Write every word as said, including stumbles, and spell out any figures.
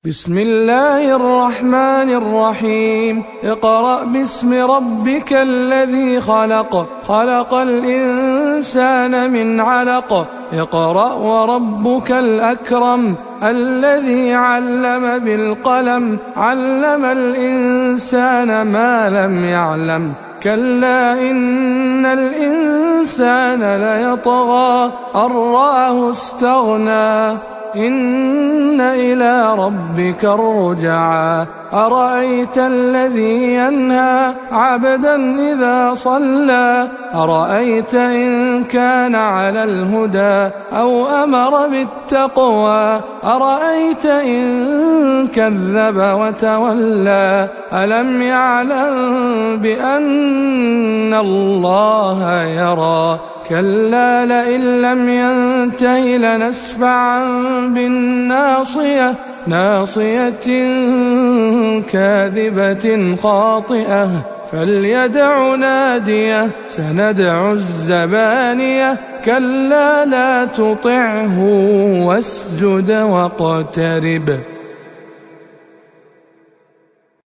بسم الله الرحمن الرحيم اقرأ باسم ربك الذي خلق خلق الإنسان من علق اقرأ وربك الأكرم الذي علم بالقلم علم الإنسان ما لم يعلم كلا إن الإنسان ليطغى أن رآه استغنى إن إلى ربك الرجعى أرأيت الذي ينهى عبدا إذا صلى أرأيت إن كان على الهدى أو أمر بالتقوى أرأيت إن كذب وتولى ألم يعلم بأن الله يرى كلا لئن لم ينته لنسفعا بالناصية ناصية كاذبة خاطئة فليدع ناديه سندع الزبانية كلا لا تطعه واسجد واقترب